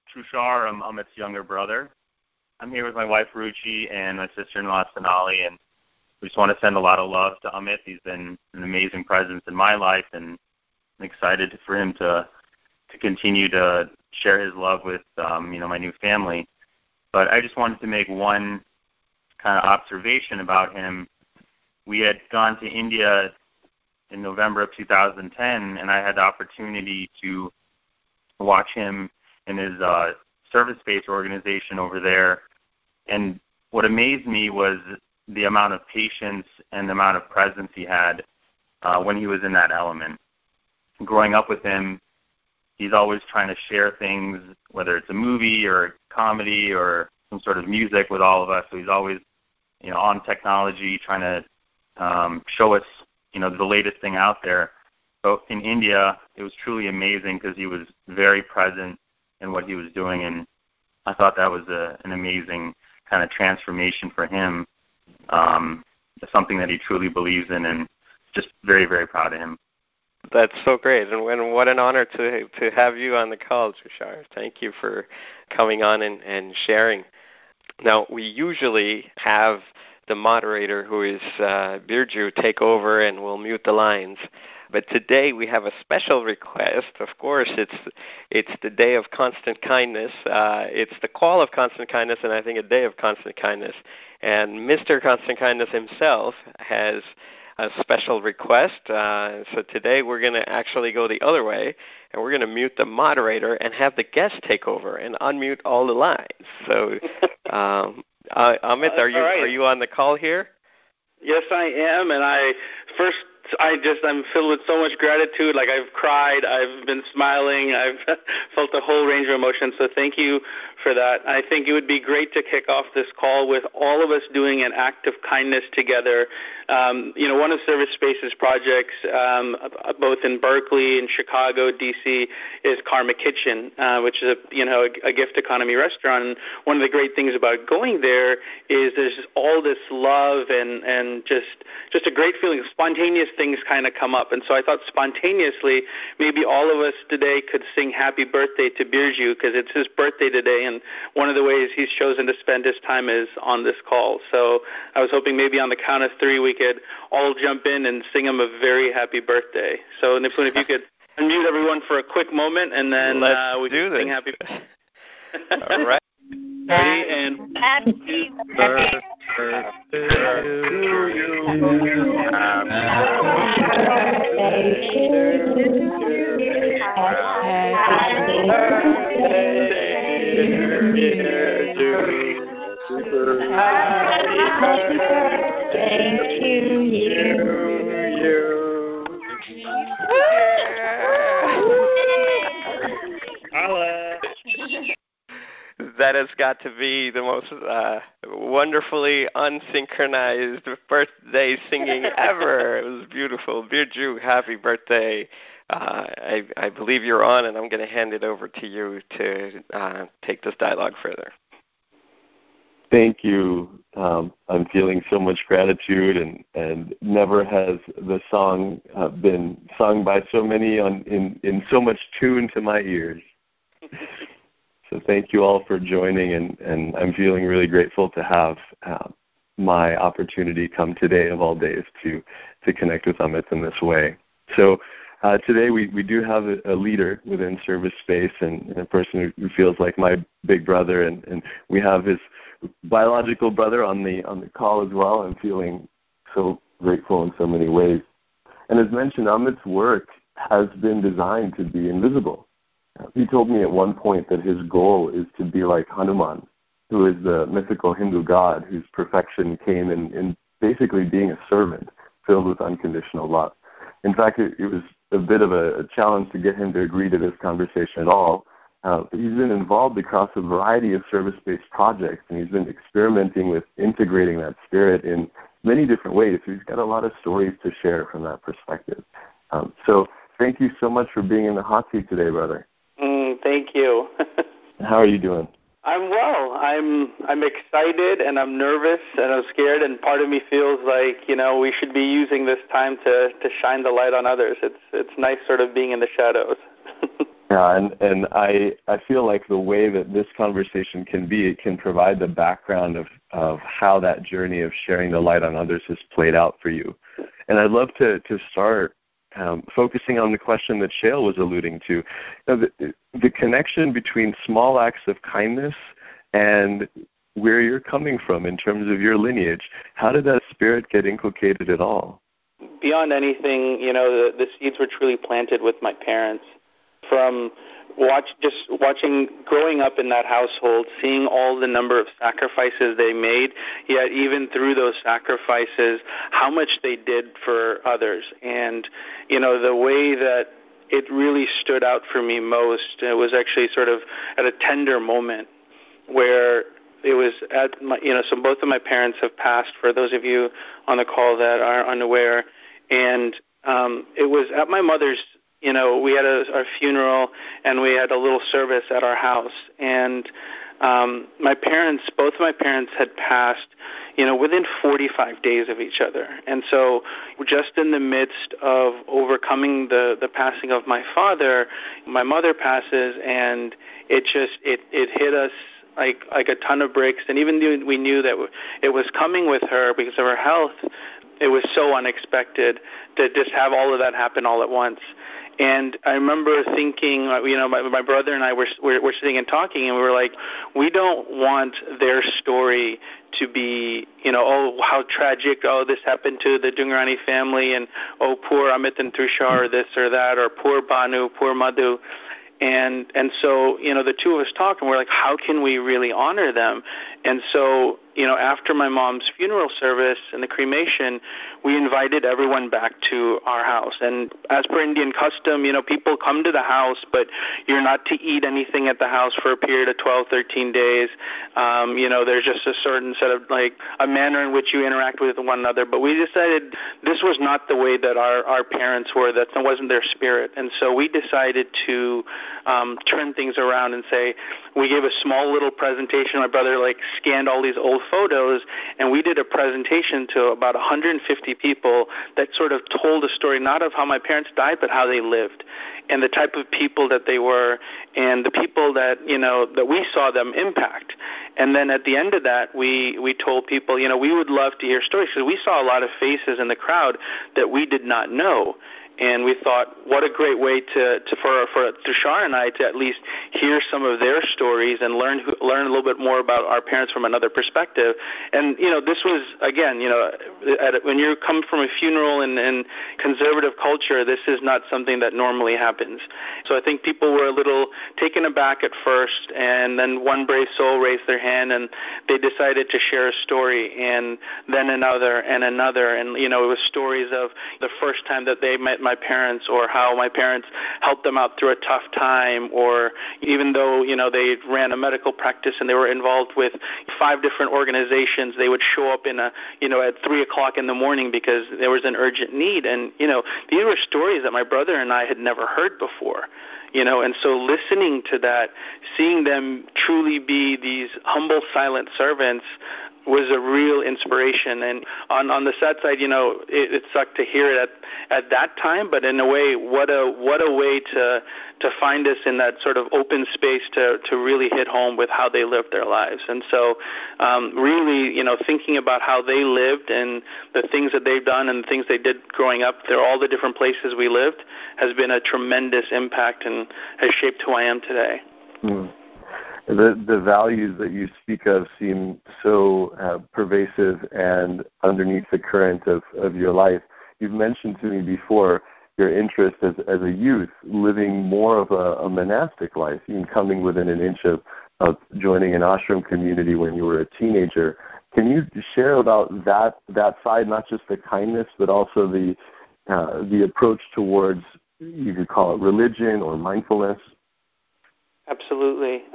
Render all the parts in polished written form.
Tushar. I'm Amit's younger brother. I'm here with my wife, Ruchi, and my sister-in-law, Sonali, and we just want to send a lot of love to Amit. He's been an amazing presence in my life, and I'm excited for him to continue to share his love with, my new family. But I just wanted to make one kind of observation about him. We had gone to India in November of 2010, and I had the opportunity to watch him in his service-based organization over there. And what amazed me was the amount of patience and the amount of presence he had when he was in that element. Growing up with him, he's always trying to share things, whether it's a movie or a comedy or some sort of music with all of us. So he's always, on technology, trying to show us, the latest thing out there. So in India, it was truly amazing because he was very present in what he was doing, and I thought that was an amazing kind of transformation for him. Something that he truly believes in, and just very, very proud of him. That's so great, and what an honor to have you on the call, Tushar. Thank you for coming on and sharing. Now, we usually have the moderator, who is Birju, take over and we'll mute the lines. But today we have a special request. Of course, it's the day of constant kindness. It's the call of constant kindness, and I think a day of constant kindness. And Mr. Constant Kindness himself has a special request. So today we're going to actually go the other way, and we're going to mute the moderator and have the guest take over and unmute all the lines. So, Amit, are you on the call here? Yes, I am, and I'm filled with so much gratitude. Like, I've cried, I've been smiling, I've felt a whole range of emotions, so thank you for that. I think it would be great to kick off this call with all of us doing an act of kindness together. One of Service Space's projects, both in Berkeley and Chicago, D.C., is Karma Kitchen, which is a gift economy restaurant. And one of the great things about going there is there's all this love and just a great feeling. Spontaneous things kind of come up. And so I thought spontaneously maybe all of us today could sing happy birthday to Birju, because it's his birthday today, and one of the ways he's chosen to spend his time is on this call. So I was hoping maybe on the count of three we could all jump in and sing him a very happy birthday. So Nipun, if you could unmute everyone for a quick moment, and then we can sing happy birthday. All right. Ready? And happy birthday to you. Happy That has got to be the most wonderfully unsynchronized birthday singing ever. It was beautiful. Birju, happy birthday. I believe you're on, and I'm going to hand it over to you to take this dialogue further. Thank you. I'm feeling so much gratitude, and never has the song been sung by so many in so much tune to my ears. So thank you all for joining, and I'm feeling really grateful to have my opportunity come today of all days to connect with Amit in this way. So today we do have a leader within Service Space, and a person who feels like my big brother, and we have his biological brother on the call as well. I'm feeling so grateful in so many ways. And as mentioned, Amit's work has been designed to be invisible. He told me at one point that his goal is to be like Hanuman, who is the mythical Hindu god whose perfection came in basically being a servant filled with unconditional love. In fact, it was a bit of a challenge to get him to agree to this conversation at all. But he's been involved across a variety of service-based projects, and he's been experimenting with integrating that spirit in many different ways. So he's got a lot of stories to share from that perspective. So thank you so much for being in the hot seat today, brother. Thank you. How are you doing? I'm well. I'm excited, and I'm nervous, and I'm scared, and part of me feels like, we should be using this time to shine the light on others. It's nice sort of being in the shadows. Yeah, and I feel like the way that this conversation can be, it can provide the background of how that journey of sharing the light on others has played out for you. And I'd love to start focusing on the question that Shael was alluding to, the connection between small acts of kindness and where you're coming from in terms of your lineage. How did that spirit get inculcated at all? Beyond anything, the seeds were truly planted with my parents. From watching, growing up in that household, seeing all the number of sacrifices they made, yet even through those sacrifices, how much they did for others. And, the way that it really stood out for me most, it was actually sort of at a tender moment where it was at my, so both of my parents have passed, for those of you on the call that are unaware, and it was at my mother's. We had our funeral, and we had a little service at our house. And both of my parents had passed, within 45 days of each other. And so just in the midst of overcoming the passing of my father, my mother passes, and it hit us like a ton of bricks. And even though we knew that it was coming with her because of her health, it was so unexpected to just have all of that happen all at once. And I remember thinking, my brother and I were sitting and talking, and we were like, we don't want their story to be, oh, how tragic, oh, this happened to the Dungarani family, and oh, poor Amit and Tushar, or this or that, or poor Banu, poor Madhu. And so, the two of us talked, and we're like, how can we really honor them? And so, after my mom's funeral service and the cremation, we invited everyone back to our house. And as per Indian custom, people come to the house, but you're not to eat anything at the house for a period of 12, 13 days. There's just a certain set of, a manner in which you interact with one another. But we decided this was not the way that our parents were. That wasn't their spirit. And so we decided to turn things around and say, we gave a small little presentation. My brother, scanned all these old photos, and we did a presentation to about 150 people that sort of told a story not of how my parents died, but how they lived, and the type of people that they were, and the people that that we saw them impact. And then at the end of that, we told people, we would love to hear stories, because we saw a lot of faces in the crowd that we did not know. And we thought, what a great way for Tushar and I to at least hear some of their stories and learn a little bit more about our parents from another perspective. And this was, again, when you come from a funeral and conservative culture, this is not something that normally happens. So I think people were a little taken aback at first, and then one brave soul raised their hand, and they decided to share a story, and then another and another, and it was stories of the first time that they met my parents, or how my parents helped them out through a tough time, or even though they ran a medical practice and they were involved with 5 different organizations, they would show up at 3:00 in the morning because there was an urgent need. And these were stories that my brother and I had never heard before. And so listening to that, seeing them truly be these humble, silent servants, was a real inspiration. And on the sad side, it sucked to hear it at that time, but in a way, what a way to find us in that sort of open space to really hit home with how they lived their lives. And so really, thinking about how they lived and the things that they've done and the things they did growing up, they're all the different places we lived, has been a tremendous impact and has shaped who I am today. Mm. The values that you speak of seem so pervasive and underneath the current of your life. You've mentioned to me before your interest as a youth, living more of a monastic life, even coming within an inch of joining an ashram community when you were a teenager. Can you share about that side, not just the kindness, but also the approach towards, you could call it religion or mindfulness? Absolutely.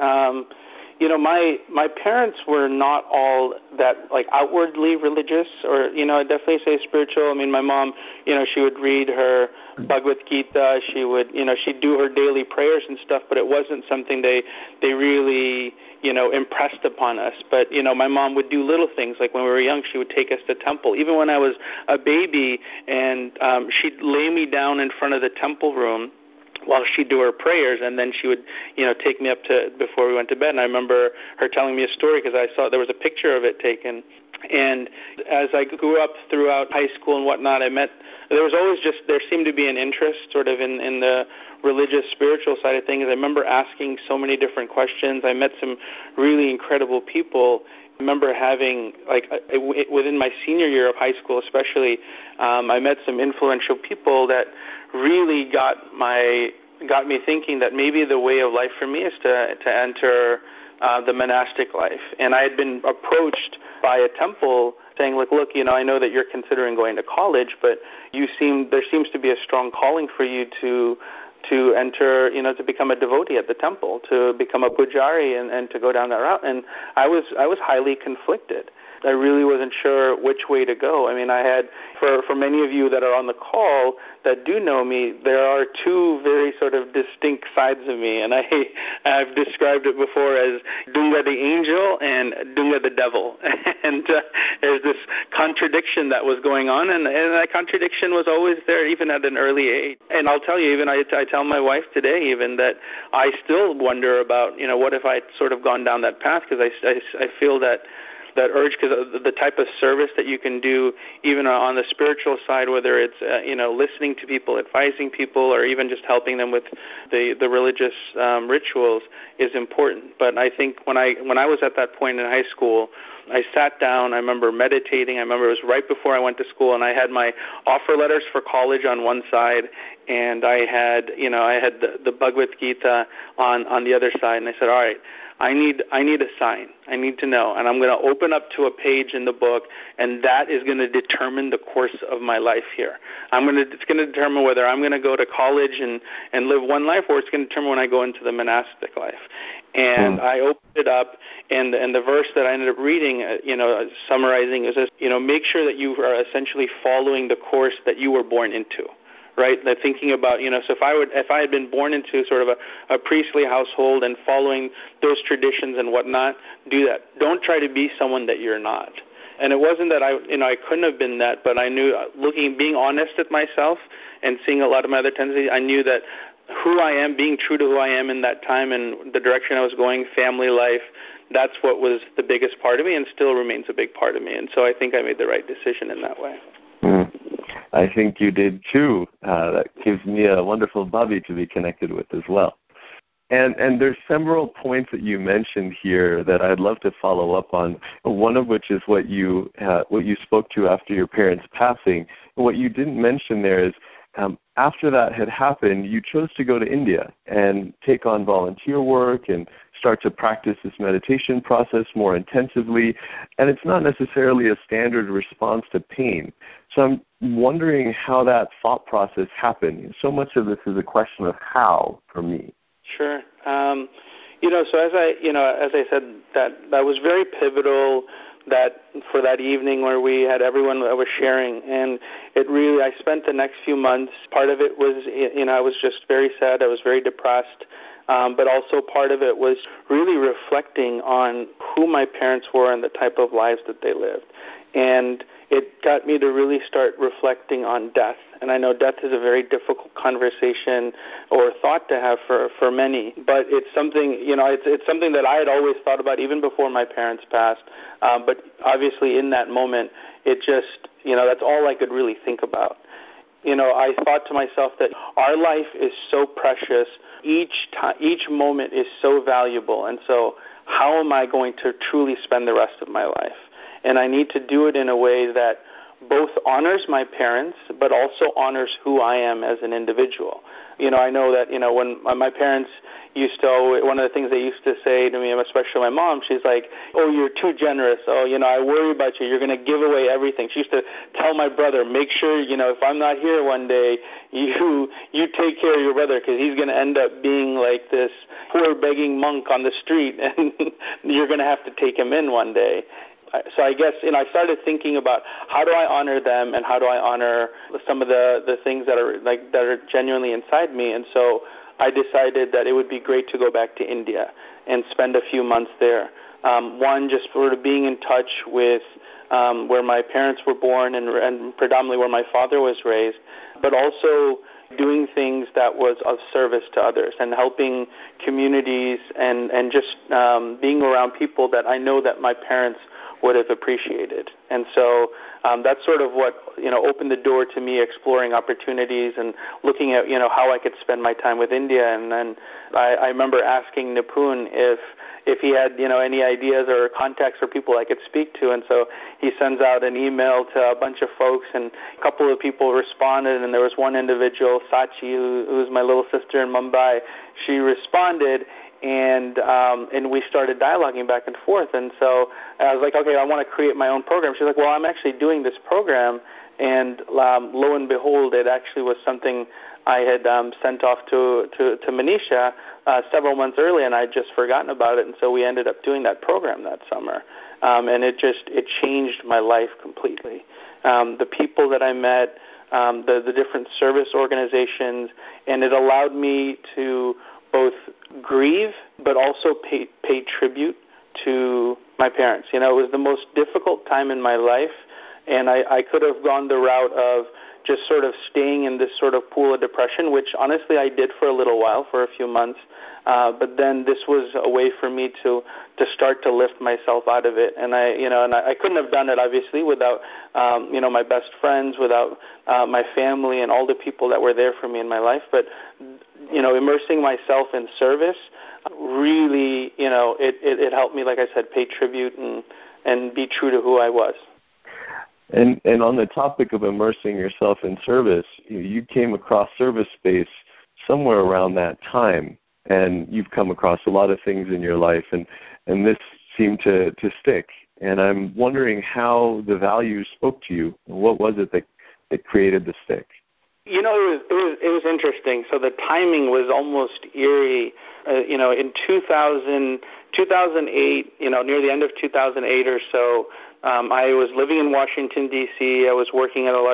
My parents were not all that outwardly religious, or I'd definitely say spiritual. I mean, my mom, she would read her Bhagavad Gita. She would, she'd do her daily prayers and stuff, but it wasn't something they really impressed upon us. But my mom would do little things, like when we were young, she would take us to temple. Even when I was a baby, and she'd lay me down in front of the temple room while she'd do her prayers, and then she would, take me up to before we went to bed. And I remember her telling me a story because I saw there was a picture of it taken. And as I grew up throughout high school and whatnot, there seemed to be an interest sort of in the religious, spiritual side of things. I remember asking so many different questions. I met some really incredible people. I remember having, within my senior year of high school especially, I met some influential people that really got me thinking that maybe the way of life for me is to enter the monastic life. And I had been approached by a temple saying, look, I know that you're considering going to college, but there seems to be a strong calling for you to enter, to become a devotee at the temple, to become a pujari and to go down that route. And I was highly conflicted. I really wasn't sure which way to go. I mean, I had, for many of you that are on the call that do know me, there are two very sort of distinct sides of me, and I've described it before as Dunga the angel and Dunga the devil. And there's this contradiction that was going on, and that contradiction was always there even at an early age. And I'll tell you, even I tell my wife today even that I still wonder about, what if I'd sort of gone down that path, because I feel that urge, because the type of service that you can do, even on the spiritual side, whether it's listening to people, advising people, or even just helping them with the religious rituals, is important. But I think when I was at that point in high school, I sat down. I remember meditating. I remember it was right before I went to school, and I had my offer letters for college on one side, and I had the Bhagavad Gita on the other side, and I said, all right, I need a sign. I need to know. And I'm going to open up to a page in the book, and that is going to determine the course of my life here. It's going to determine whether I'm going to go to college and live one life, or it's going to determine when I go into the monastic life. And I opened it up, and the verse that I ended up reading, summarizing, is this, make sure that you are essentially following the course that you were born into. Right, that thinking about, so if I had been born into sort of a priestly household and following those traditions and whatnot, do that. Don't try to be someone that you're not. And it wasn't that I couldn't have been that, but I knew, being honest with myself and seeing a lot of my other tendencies, I knew that who I am, being true to who I am in that time and the direction I was going, family life, that's what was the biggest part of me and still remains a big part of me. And so I think I made the right decision in that way. I think you did too. That gives me a wonderful Bobby to be connected with as well. And there's several points that you mentioned here that I'd love to follow up on. One of which is what you spoke to after your parents' passing. And what you didn't mention there is after that had happened, you chose to go to India and take on volunteer work and start to practice this meditation process more intensively. And it's not necessarily a standard response to pain. So I'm wondering how that thought process happened. So much of this is a question of how for me. Sure. So as I said, that was very pivotal. That for that evening where we had everyone that was sharing, and it really, I spent the next few months, part of it was, I was just very sad, I was very depressed, but also part of it was really reflecting on who my parents were and the type of lives that they lived. And it got me to really start reflecting on death. And I know death is a very difficult conversation or thought to have for many, but it's something, it's something that I had always thought about even before my parents passed. But obviously in that moment, it just, that's all I could really think about. I thought to myself that our life is so precious. Each moment is so valuable. And so how am I going to truly spend the rest of my life? And I need to do it in a way that both honors my parents, but also honors who I am as an individual. I know that, when my parents used to, one of the things they used to say to me, especially my mom, she's like, oh, you're too generous. Oh, I worry about you. You're going to give away everything. She used to tell my brother, make sure, if I'm not here one day, you take care of your brother because he's going to end up being like this poor begging monk on the street and you're going to have to take him in one day. So I guess, I started thinking about how do I honor them and how do I honor some of the things that are genuinely inside me. And so I decided that it would be great to go back to India and spend a few months there. One, just sort of being in touch with where my parents were born and predominantly where my father was raised, but also doing things that was of service to others and helping communities and just being around people that I know that my parents would have appreciated. And so that's sort of what, opened the door to me exploring opportunities and looking at, how I could spend my time with India. And then I remember asking Nipun if he had, any ideas or contacts for people I could speak to. And so he sends out an email to a bunch of folks, and a couple of people responded, and there was one individual, Sachi, who's my little sister in Mumbai. She responded, and we started dialoguing back and forth. And so I was like, okay, I want to create my own program. She's like, well, I'm actually doing this program, and lo and behold, it actually was something I had sent off to Manisha several months earlier, and I'd just forgotten about it. And so we ended up doing that program that summer, and it changed my life completely. The people that I met, the different service organizations, and it allowed me to both grieve but also pay tribute to my parents. It was the most difficult time in my life, and I could have gone the route of just sort of staying in this sort of pool of depression, which honestly I did for a little while, for a few months. But then this was a way for me to start to lift myself out of it. And I couldn't have done it obviously without, my best friends, without my family and all the people that were there for me in my life. But, immersing myself in service really, it helped me, like I said, pay tribute and be true to who I was. And on the topic of immersing yourself in service, you came across Service Space somewhere around that time, and you've come across a lot of things in your life, and this seemed to stick. And I'm wondering how the values spoke to you. What was it that created the stick? It was interesting. So the timing was almost eerie. In 2008, near the end of 2008 or so, I was living in Washington D.C. I was working at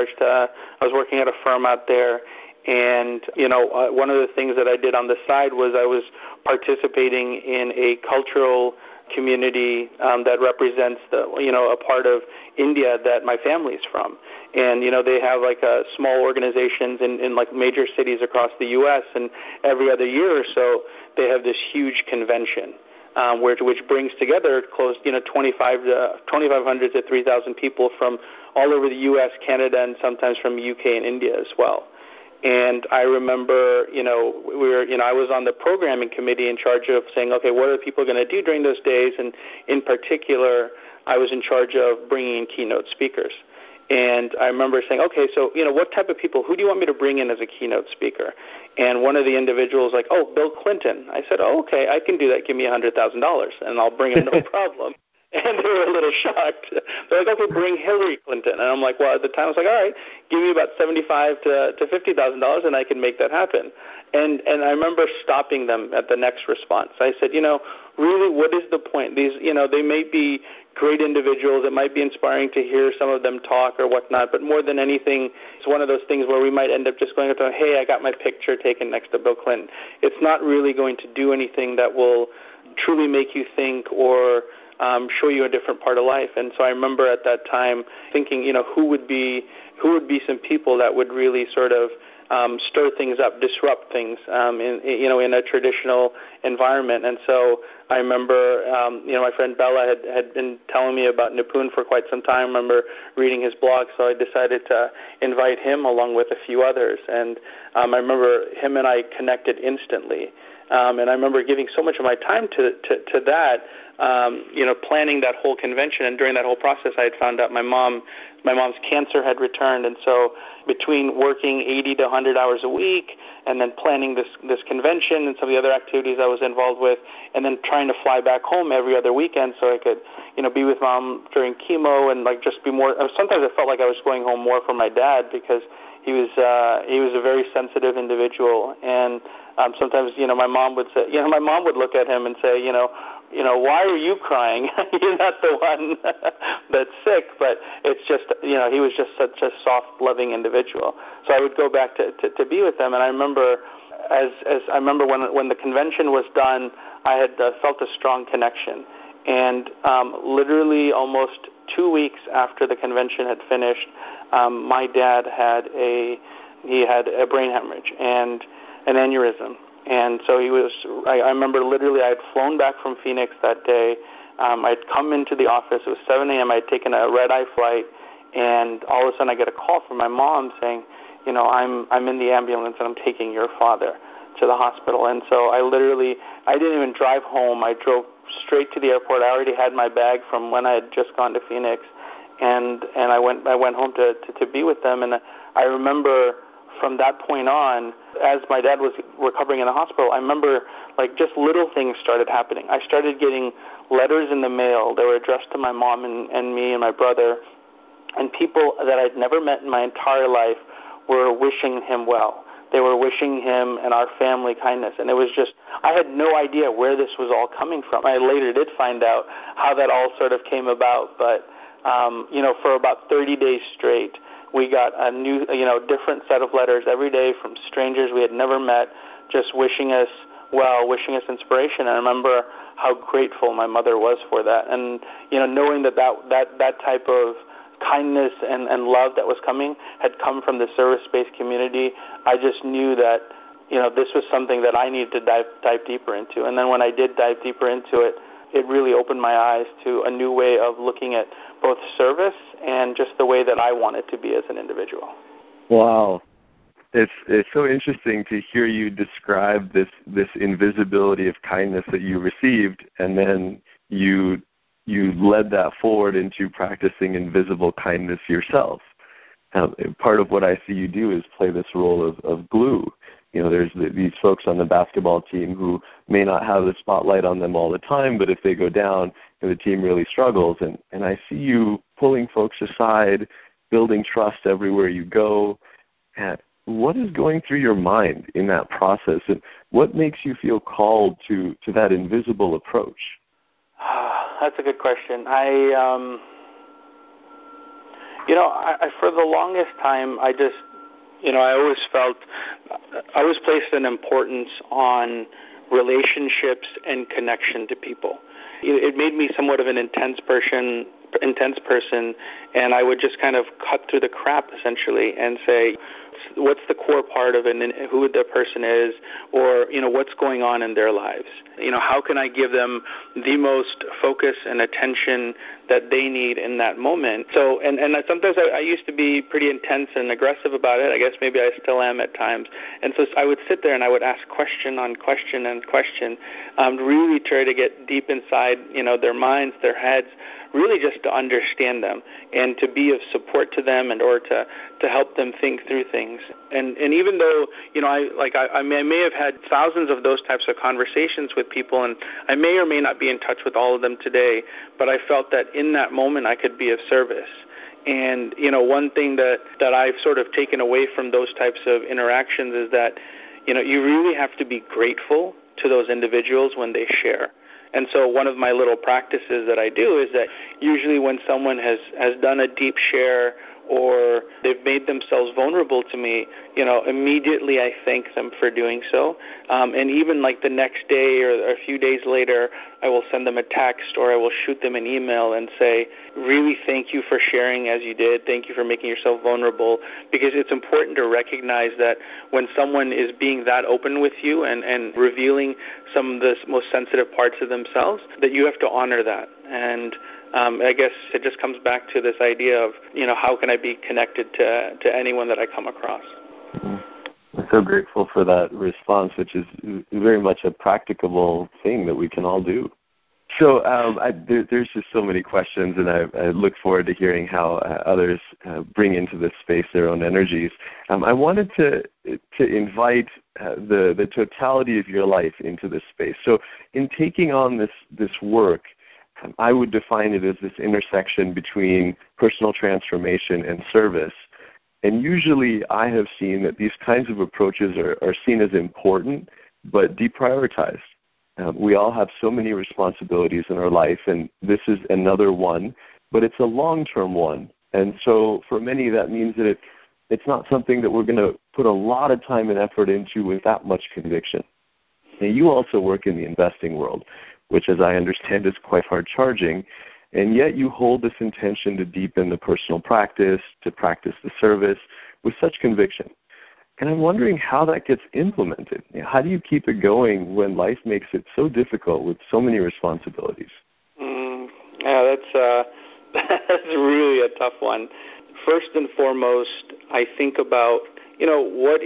a firm out there, and one of the things that I did on the side was I was participating in a cultural community that represents a part of India that my family's from. And they have like small organizations in like major cities across the U.S. and every other year or so they have this huge convention. Which brings together close, 2,500 to 3,000 people from all over the U.S., Canada, and sometimes from UK and India as well. And I remember, I was on the programming committee in charge of saying, okay, what are people going to do during those days? And in particular, I was in charge of bringing in keynote speakers. And I remember saying, okay, so, what type of people, who do you want me to bring in as a keynote speaker? And one of the individuals like, oh, Bill Clinton. I said, oh, okay, I can do that. Give me $100,000 and I'll bring him, no problem. And they were a little shocked. They're like, okay, bring Hillary Clinton. And I'm like, well, at the time I was like, all right, give me about $75,000 to $50,000 and I can make that happen. And I remember stopping them at the next response. I said, really, what is the point? These, they may be great individuals. It might be inspiring to hear some of them talk or whatnot, but more than anything, it's one of those things where we might end up just going up to, hey, I got my picture taken next to Bill Clinton. It's not really going to do anything that will truly make you think or show you a different part of life. And so I remember at that time thinking, who would be some people that would really sort of stir things up, disrupt things in a traditional environment. And so I remember, my friend Bella had been telling me about Nipun for quite some time. I remember reading his blog, so I decided to invite him along with a few others. And I remember him and I connected instantly. And I remember giving so much of my time to that, planning that whole convention. And during that whole process, I had found out my mom's cancer had returned. And so between working 80 to 100 hours a week and then planning this convention and some of the other activities I was involved with, and then trying to fly back home every other weekend so I could, be with Mom during chemo and like just be more. Sometimes I felt like I was going home more for my dad because he was a very sensitive individual. And sometimes, my mom would say, my mom would look at him and say, why are you crying? You're not the one that's sick. But it's just, he was just such a soft, loving individual. So I would go back to be with them. And I remember when the convention was done, I had felt a strong connection. And literally almost 2 weeks after the convention had finished, my dad had a He had a brain hemorrhage and an aneurysm. And so I remember literally I had flown back from Phoenix that day. I'd come into the office. It was 7 a.m. I'd taken a red-eye flight, and all of a sudden I get a call from my mom saying, I'm in the ambulance and I'm taking your father to the hospital. And so I didn't even drive home. I drove straight to the airport. I already had my bag from when I had just gone to Phoenix, and I went home to be with them. And I remember from that point on, as my dad was recovering in the hospital, I remember just little things started happening. I started getting letters in the mail that were addressed to my mom and me and my brother, and people that I'd never met in my entire life were wishing him well. They were wishing him and our family kindness. And it was just, I had no idea where this was all coming from. I later did find out how that all sort of came about. But, for about 30 days straight, we got a new, different set of letters every day from strangers we had never met, just wishing us well, wishing us inspiration. And I remember how grateful my mother was for that. And, knowing that type of kindness and love that was coming had come from the service-based community, I just knew that, this was something that I needed to dive deeper into. And then when I did dive deeper into it, it really opened my eyes to a new way of looking at both service and just the way that I wanted to be as an individual. Wow. It's so interesting to hear you describe this invisibility of kindness that you received, and then you led that forward into practicing invisible kindness yourself. Part of what I see you do is play this role of glue. There's these folks on the basketball team who may not have the spotlight on them all the time, but if they go down, the team really struggles. And I see you pulling folks aside, building trust everywhere you go. What is going through your mind in that process, and what makes you feel called to that invisible approach? That's a good question. I for the longest time, I just, I always felt, I always placed an importance on relationships and connection to people. It made me somewhat of an intense person, and I would just kind of cut through the crap, essentially, and say, what's the core part of who the person is, or what's going on in their lives. How can I give them the most focus and attention that they need in that moment? So, and sometimes I used to be pretty intense and aggressive about it. I guess maybe I still am at times. And so I would sit there and I would ask question on question and question, really try to get deep inside, their minds, their heads, really just to understand them and to be of support to them or to help them think through things. And even though, I may have had thousands of those types of conversations with people, and I may or may not be in touch with all of them today, but I felt that in that moment I could be of service. And, one thing that I've sort of taken away from those types of interactions is that, you really have to be grateful to those individuals when they share. And so one of my little practices that I do is that usually when someone has done a deep share or they've made themselves vulnerable to me, immediately I thank them for doing so. And even the next day or a few days later, I will send them a text or I will shoot them an email and say, really thank you for sharing as you did. Thank you for making yourself vulnerable, because it's important to recognize that when someone is being that open with you and revealing some of the most sensitive parts of themselves, that you have to honor that. And I guess it just comes back to this idea of, how can I be connected to anyone that I come across? I'm so grateful for that response, which is very much a practicable thing that we can all do. So there's just so many questions, and I look forward to hearing how others bring into this space their own energies. I wanted to invite the totality of your life into this space. So in taking on this work, I would define it as this intersection between personal transformation and service. And usually I have seen that these kinds of approaches are seen as important, but deprioritized. We all have so many responsibilities in our life, and this is another one, but it's a long-term one. And so for many, that means that it's not something that we're going to put a lot of time and effort into with that much conviction. Now, you also work in the investing world, which, as I understand, is quite hard-charging, and yet you hold this intention to deepen the personal practice, to practice the service with such conviction. And I'm wondering how that gets implemented. How do you keep it going when life makes it so difficult with so many responsibilities? Yeah, that's really a tough one. First and foremost, I think about, what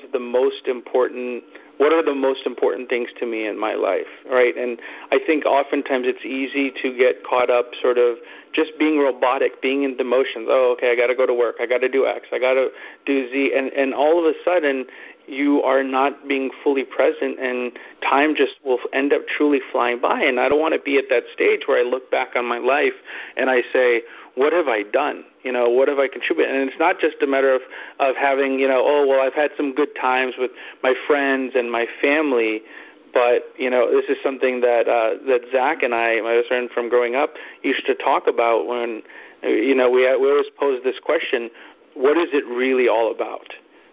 are the most important things to me in my life, right? And I think oftentimes it's easy to get caught up sort of just being robotic, being in the motions. Oh, okay, I got to go to work. I got to do X. I got to do Z. And all of a sudden, you are not being fully present, and time just will end up truly flying by. And I don't want to be at that stage where I look back on my life and I say, what have I done? What have I contributed? And it's not just a matter of having, I've had some good times with my friends and my family, but, this is something that Zach and I, my best friend from growing up, used to talk about when, we always pose this question, what is it really all about?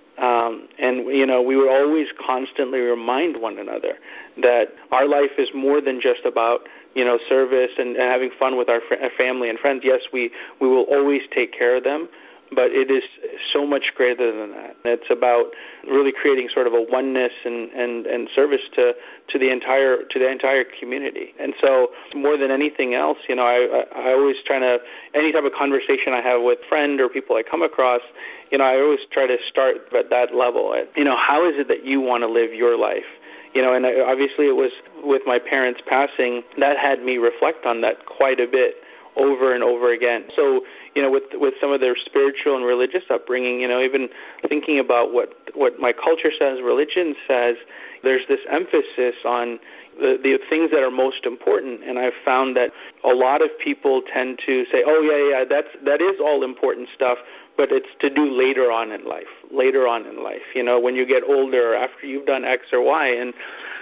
And we would always constantly remind one another that our life is more than just about, service and having fun with our family and friends. Yes, we will always take care of them, but it is so much greater than that. It's about really creating sort of a oneness and service to the entire community. And so more than anything else, I always try to, any type of conversation I have with a friend or people I come across, I always try to start at that level. How is it that you want to live your life? And obviously it was with my parents passing, that had me reflect on that quite a bit over and over again. So, with some of their spiritual and religious upbringing, even thinking about what my culture says, religion says, there's this emphasis on the things that are most important. And I've found that a lot of people tend to say, oh, yeah, that is all important stuff, but it's to do later on in life, when you get older, after you've done X or Y. And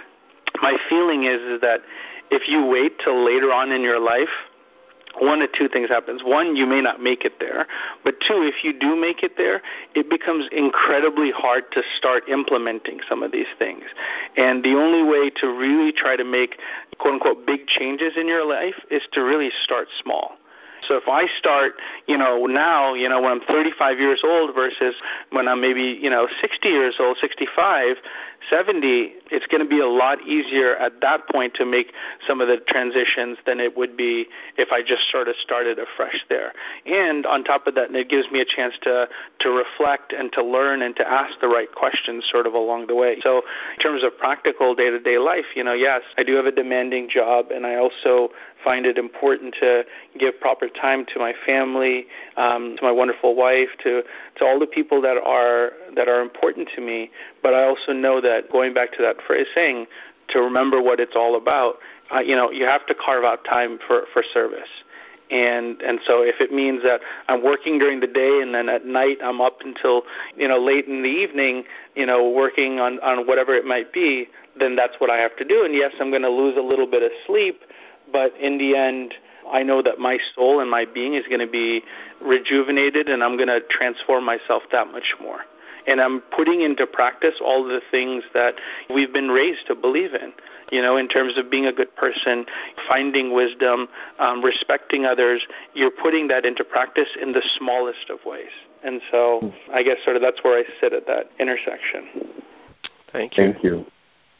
my feeling is that if you wait till later on in your life, one of two things happens. One, you may not make it there. But two, if you do make it there, it becomes incredibly hard to start implementing some of these things. And the only way to really try to make, quote-unquote, big changes in your life is to really start small. So if I start, now, when I'm 35 years old versus when I'm maybe, 60 years old, 65, 70, it's going to be a lot easier at that point to make some of the transitions than it would be if I just sort of started afresh there. And on top of that, it gives me a chance to reflect and to learn and to ask the right questions sort of along the way. So in terms of practical day-to-day life, yes, I do have a demanding job, and I also find it important to give proper time to my family, to my wonderful wife, to all the people that are important to me. But I also know that, going back to that phrase saying, to remember what it's all about, you have to carve out time for service. And so if it means that I'm working during the day and then at night I'm up until, late in the evening, working on whatever it might be, then that's what I have to do. And yes, I'm going to lose a little bit of sleep, but in the end, I know that my soul and my being is going to be rejuvenated, and I'm going to transform myself that much more. And I'm putting into practice all the things that we've been raised to believe in terms of being a good person, finding wisdom, respecting others. You're putting that into practice in the smallest of ways. And so I guess sort of that's where I sit at that intersection. Thank you. Thank you.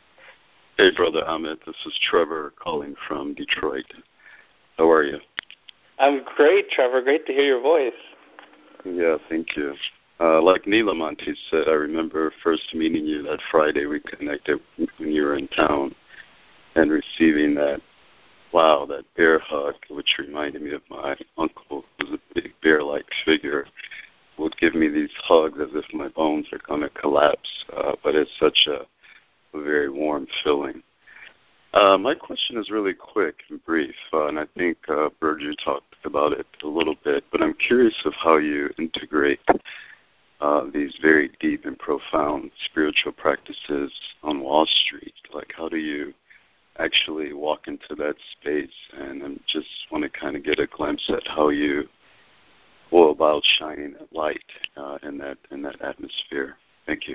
Hey, Brother Amit, this is Trevor calling from Detroit. How are you? I'm great, Trevor. Great to hear your voice. Yeah, thank you. Like Neelamonte said, I remember first meeting you that Friday we connected when you were in town and receiving that bear hug, which reminded me of my uncle, who was a big bear-like figure, would give me these hugs as if my bones are going to collapse. But it's such a very warm feeling. My question is really quick and brief, and I think Burju talked about it a little bit, but I'm curious of how you integrate these very deep and profound spiritual practices on Wall Street. Like, how do you actually walk into that space? And I just want to kind of get a glimpse at how you go about shining that light in that atmosphere. Thank you.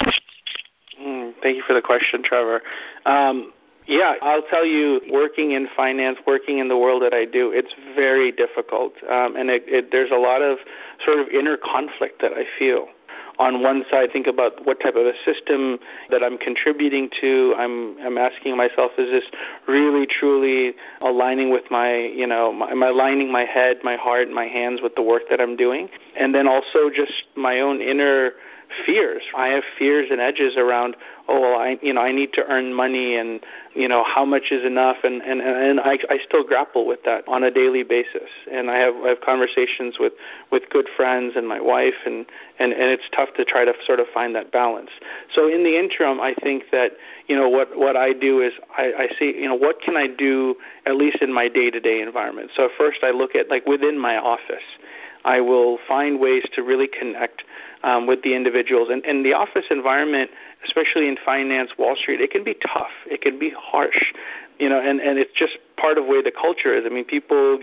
Thank you for the question, Trevor. Yeah, I'll tell you, working in finance, working in the world that I do, it's very difficult. And there's a lot of sort of inner conflict that I feel. on one side think about what type of a system that I'm contributing to. I'm asking myself, is this really truly aligning with am I aligning my head, my heart, my hands with the work that I'm doing? And then also just my own inner fears. I have fears and edges around, I need to earn money, and how much is enough, and I still grapple with that on a daily basis. And I have conversations with good friends and my wife, and it's tough to try to sort of find that balance. So in the interim, I think that what I do is I see what can I do at least in my day-to-day environment. So first I look at within my office. I will find ways to really connect with the individuals. And the office environment, especially in finance, Wall Street, it can be tough. It can be harsh, and it's just part of the way the culture is. I mean, people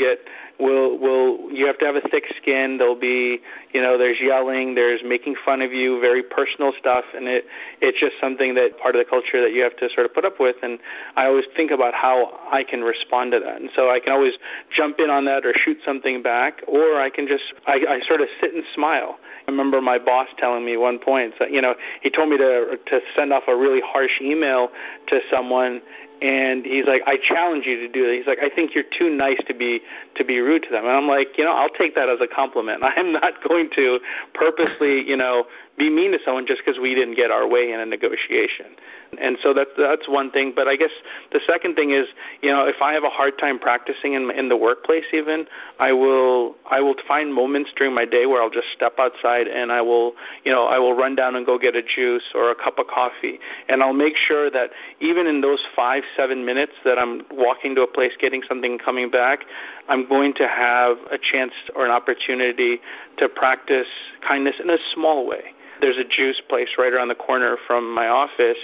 you have to have a thick skin. There'll be, there's yelling, there's making fun of you, very personal stuff, and it's just something that part of the culture that you have to sort of put up with. And I always think about how I can respond to that. And so I can always jump in on that or shoot something back, or I can I sort of sit and smile. I remember my boss telling me one point, he told me to send off a really harsh email to someone, and he's like, I challenge you to do that. He's like, I think you're too nice to be rude to them. And I'm like, I'll take that as a compliment. I'm not going to purposely, be mean to someone just because we didn't get our way in a negotiation. And so that's one thing. But I guess the second thing is, if I have a hard time practicing in the workplace even, I will find moments during my day where I'll just step outside and I will run down and go get a juice or a cup of coffee. And I'll make sure that even in those 5-7 minutes that I'm walking to a place, getting something and coming back, I'm going to have a chance or an opportunity to practice kindness in a small way. There's a juice place right around the corner from my office,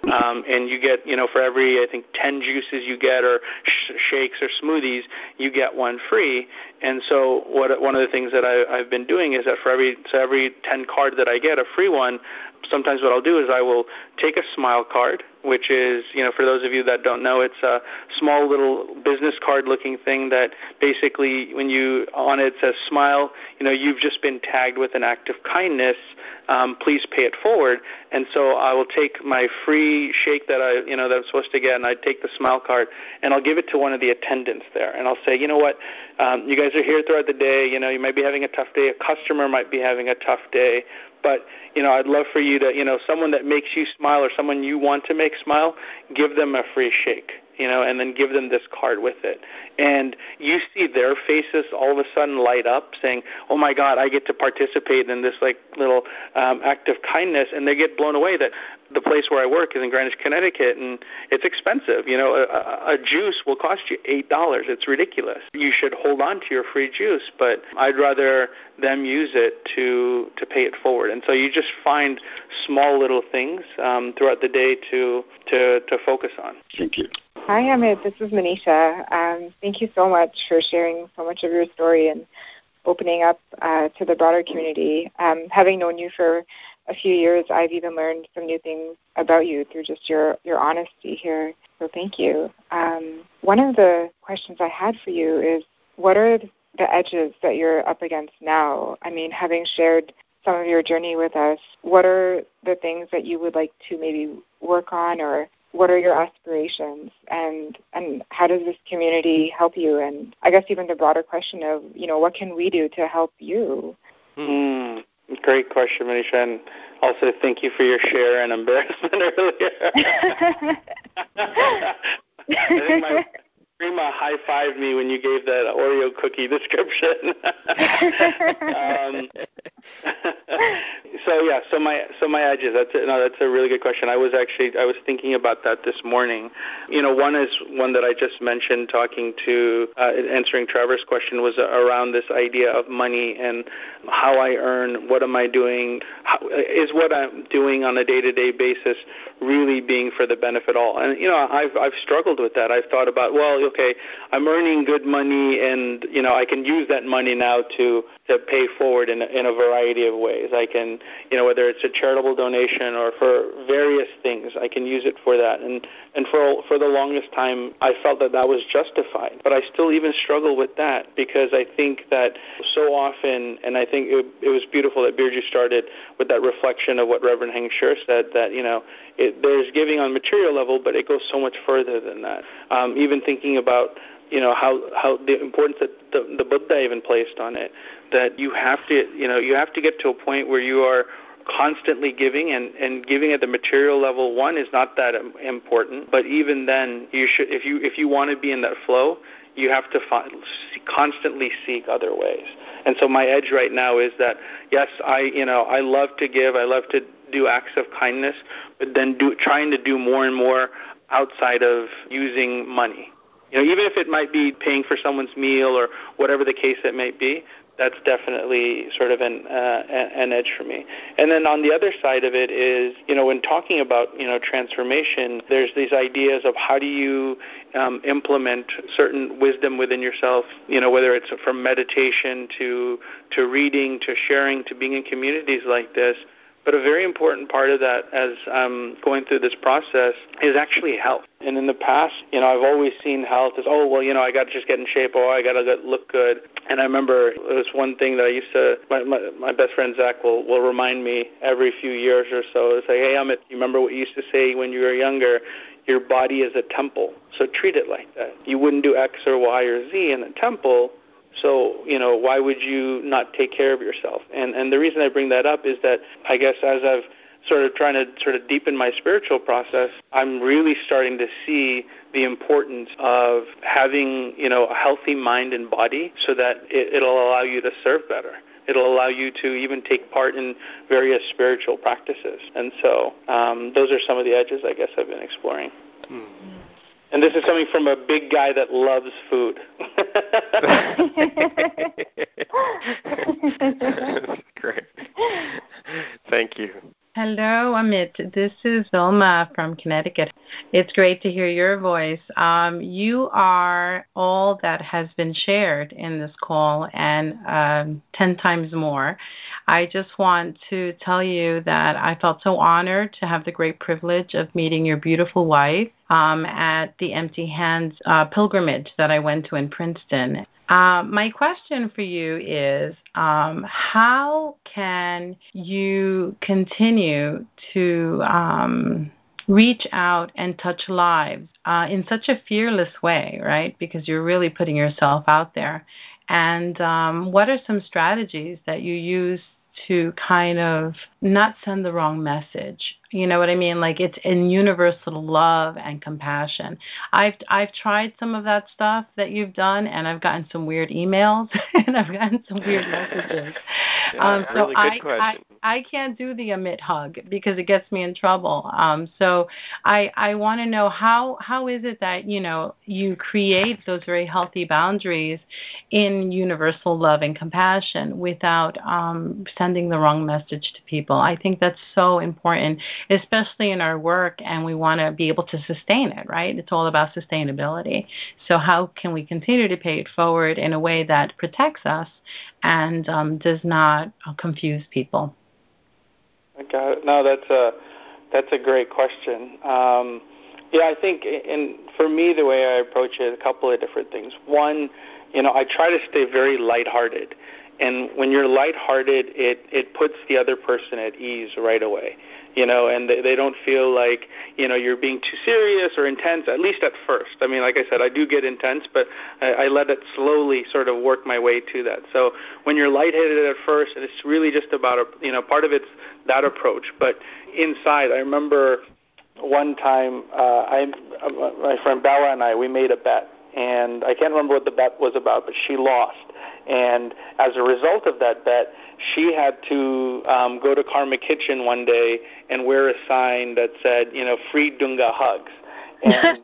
and you get, for every, I think, 10 juices you get or shakes or smoothies, you get one free. And so one of the things that I've been doing is that for every 10 card that I get, a free one, sometimes what I'll do is I will take a Smile card, which is, for those of you that don't know, it's a small little business card looking thing that basically when on it says Smile, you've just been tagged with an act of kindness, please pay it forward. And so I will take my free shake that that I'm supposed to get, and I take the Smile card and I'll give it to one of the attendants there, and I'll say, what, you guys are here throughout the day, you might be having a tough day, a customer might be having a tough day, but, I'd love for you to, someone that makes you smile or someone you want to make smile, give them a free shake, and then give them this card with it. And you see their faces all of a sudden light up saying, oh, my God, I get to participate in this, little act of kindness, and they get blown away that the place where I work is in Greenwich, Connecticut, and it's expensive. A juice will cost you $8. It's ridiculous. You should hold on to your free juice, but I'd rather them use it to pay it forward. And so you just find small little things throughout the day to focus on. Thank you. Hi, Amit. This is Manisha. Thank you so much for sharing so much of your story and opening up to the broader community. Having known you for a few years, I've even learned some new things about you through just your honesty here. So thank you. One of the questions I had for you is, what are the edges that you're up against now? I mean, having shared some of your journey with us, what are the things that you would like to maybe work on, or what are your aspirations, and how does this community help you? And I guess even the broader question of, what can we do to help you? Great question, Manisha, and also thank you for your share and embarrassment earlier. I think my grandma high-fived me when you gave that Oreo cookie description. So my edges. That's a really good question. I was thinking about that this morning. One is one that I just mentioned, answering Trevor's question, was around this idea of money and how I earn. What am I doing? Is what I'm doing on a day-to-day basis really being for the benefit all? And I've struggled with that. I've thought about, okay, I'm earning good money, and I can use that money now to to pay forward in a variety of ways. I can, whether it's a charitable donation or for various things, I can use it for that. And for the longest time, I felt that was justified. But I still even struggle with that, because I think that so often, and I think it was beautiful that Birju started with that reflection of what Reverend Heng Sure said, that, there's giving on material level, but it goes so much further than that. Even thinking about how the importance that the Buddha even placed on it, that you have to get to a point where you are constantly giving, and giving at the material level, one, is not that important, but even then, you should, if you want to be in that flow, you have to constantly seek other ways. And so my edge right now is that, yes, I love to give, I love to do acts of kindness, but then trying to do more and more outside of using money. Even if it might be paying for someone's meal or whatever the case it may be, that's definitely sort of an edge for me. And then on the other side of it is, when talking about, transformation, there's these ideas of how do you implement certain wisdom within yourself, whether it's from meditation to reading to sharing to being in communities like this. But a very important part of that, as I'm going through this process, is actually health. And in the past, I've always seen health as, I got to just get in shape, I got to look good. And I remember it was one thing that I used to, my best friend Zach will remind me every few years or so. It's like, hey, Amit, you remember what you used to say when you were younger? Your body is a temple, so treat it like that. You wouldn't do X or Y or Z in a temple, so, why would you not take care of yourself? And the reason I bring that up is that I guess as I've sort of trying to deepen my spiritual process, I'm really starting to see the importance of having, a healthy mind and body so that it'll allow you to serve better. It'll allow you to even take part in various spiritual practices. And so those are some of the edges I guess I've been exploring. And this is coming from a big guy that loves food. Great. Thank you. Hello, Amit. This is Vilma from Connecticut. It's great to hear your voice. You are all that has been shared in this call and 10 times more. I just want to tell you that I felt so honored to have the great privilege of meeting your beautiful wife at the Empty Hands pilgrimage that I went to in Princeton. My question for you is, how can you continue to reach out and touch lives in such a fearless way, right? Because you're really putting yourself out there. And what are some strategies that you use to kind of not send the wrong message? You know what I mean? Like, it's in universal love and compassion. I've tried some of that stuff that you've done, and I've gotten some weird emails and I've gotten some weird messages. Really good question. I can't do the Amit hug because it gets me in trouble. So I want to know how is it that, you create those very healthy boundaries in universal love and compassion without sending the wrong message to people. I think that's so important, especially in our work, and we want to be able to sustain it, right? It's all about sustainability. So how can we continue to pay it forward in a way that protects us and does not confuse people? I got it. No, that's a great question. I think for me, the way I approach it, a couple of different things. One, I try to stay very lighthearted. And when you're lighthearted, it puts the other person at ease right away, and they don't feel like, you're being too serious or intense, at least at first. I mean, like I said, I do get intense, but I let it slowly sort of work my way to that. So when you're lightheaded at first, it's really just about, part of it's that approach. But inside, I remember one time, my friend Bella and I, we made a bet. And I can't remember what the bet was about, but she lost. And as a result of that bet, she had to go to Karma Kitchen one day and wear a sign that said, free Dunga hugs. And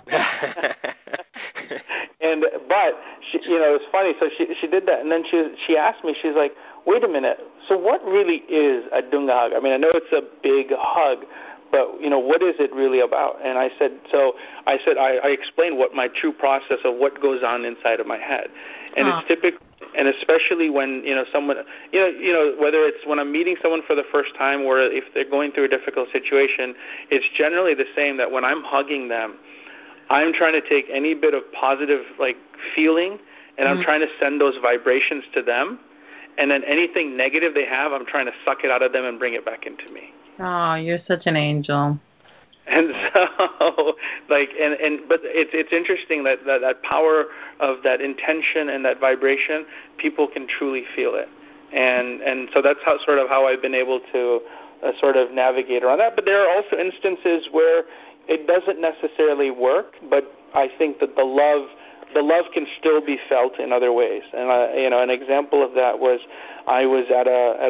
but she, it was funny. So she did that, and then she asked me. She's like, "Wait a minute. So what really is a Dunga hug? I mean, I know it's a big hug, but what is it really about?" And I said, I explained what my true process of what goes on inside of my head, and it's And especially when, someone, whether it's when I'm meeting someone for the first time or if they're going through a difficult situation, it's generally the same that when I'm hugging them, I'm trying to take any bit of positive, feeling, and I'm trying to send those vibrations to them. And then anything negative they have, I'm trying to suck it out of them and bring it back into me. Oh, you're such an angel. And so, but it's interesting that power of that intention and that vibration, people can truly feel it. And so that's how I've been able to sort of navigate around that. But there are also instances where it doesn't necessarily work, but I think that the love can still be felt in other ways. And an example of that was I was at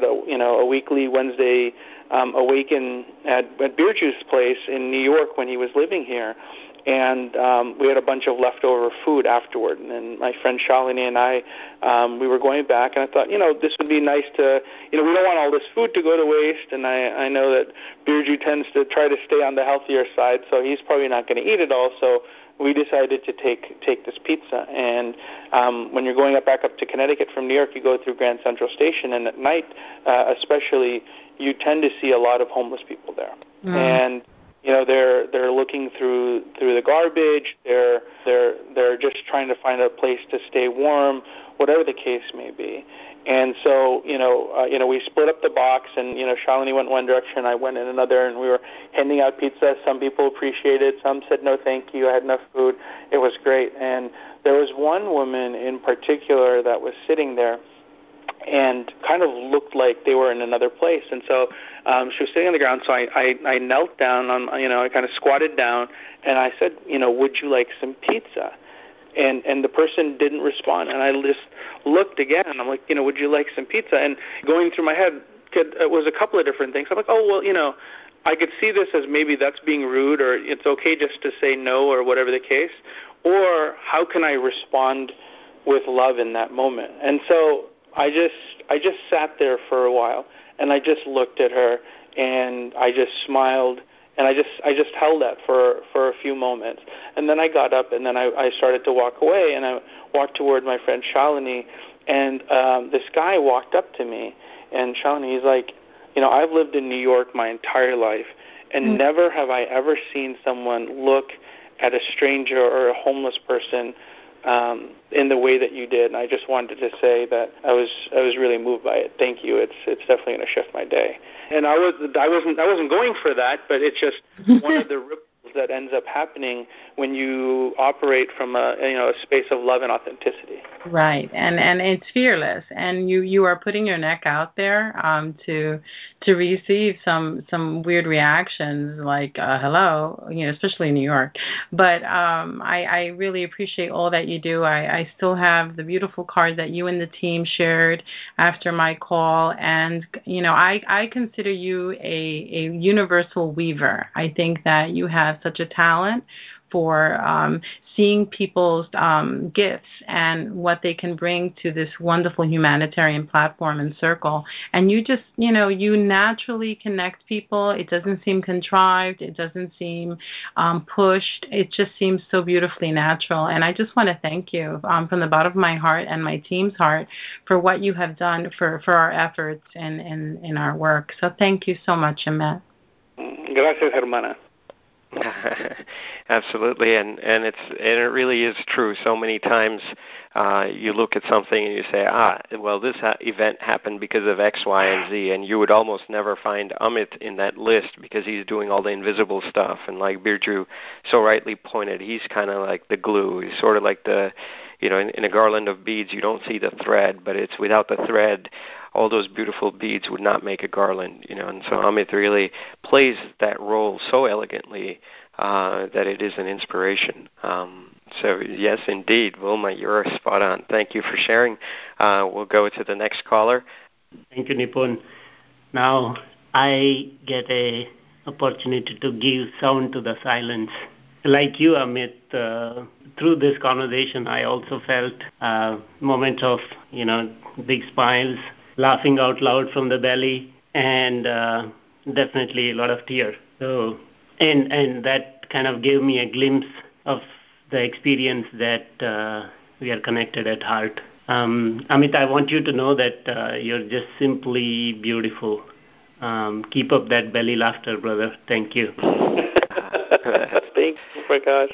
a weekly Wednesday Awaken at Birju's place in New York when he was living here, and we had a bunch of leftover food afterward. And my friend Shalini and I, we were going back, and I thought, this would be nice to, we don't want all this food to go to waste. And I know that Birju tends to try to stay on the healthier side, so he's probably not going to eat it all. So we decided to take this pizza. And when you're going back up to Connecticut from New York, you go through Grand Central Station, and at night, especially, you tend to see a lot of homeless people there. And they're looking through the garbage. They're just trying to find a place to stay warm, whatever the case may be. And so, we split up the box, and, Shalini went one direction, I went in another, and we were handing out pizza. Some people appreciated, some said, no, thank you, I had enough food. It was great. And there was one woman in particular that was sitting there and kind of looked like they were in another place. And so she was sitting on the ground, so I knelt down, I kind of squatted down, and I said, would you like some pizza? And the person didn't respond, and I just looked again, and I'm like, would you like some pizza? And going through my head was a couple of different things. I'm like, oh, well, I could see this as maybe that's being rude, or it's okay just to say no, or whatever the case, or how can I respond with love in that moment? And so I just sat there for a while, and I just looked at her, and I just smiled, and I just held that for a few moments. And then I got up, and then I started to walk away, and I walked toward my friend Shalini, and this guy walked up to me, and Shalini, he's like, I've lived in New York my entire life, and never have I ever seen someone look at a stranger or a homeless person in the way that you did. And I just wanted to say that I was really moved by it. Thank you. It's definitely going to shift my day. And I wasn't going for that, but it's just one of the ripples that ends up happening when you operate from a space of love and authenticity. Right, and it's fearless, and you are putting your neck out there to receive some weird reactions like hello, especially in New York. But I really appreciate all that you do. I still have the beautiful card that you and the team shared after my call, and I consider you a universal weaver. I think that you have such a talent for seeing people's gifts and what they can bring to this wonderful humanitarian platform and circle. And you just, you naturally connect people. It doesn't seem contrived. It doesn't seem pushed. It just seems so beautifully natural. And I just want to thank you from the bottom of my heart and my team's heart for what you have done for our efforts and in our work. So thank you so much, Amit. Gracias, hermana. Absolutely, and it really is true. So many times you look at something and you say, well, this event happened because of X, Y, and Z, and you would almost never find Amit in that list because he's doing all the invisible stuff. And like Birju so rightly pointed, he's kind of like the glue. He's sort of like the, in a garland of beads, you don't see the thread, but it's without the thread, all those beautiful beads would not make a garland, and so Amit really plays that role so elegantly that it is an inspiration. So yes, indeed, Wilma, you're spot on. Thank you for sharing. We'll go to the next caller. Thank you, Nipun. Now I get a opportunity to give sound to the silence. Like you, Amit, through this conversation, I also felt a moment of, big smiles, laughing out loud from the belly, and definitely a lot of tears. So, and that kind of gave me a glimpse of the experience that we are connected at heart. Amit, I want you to know that you're just simply beautiful. Keep up that belly laughter, brother. Thank you. Thank you, Prakash.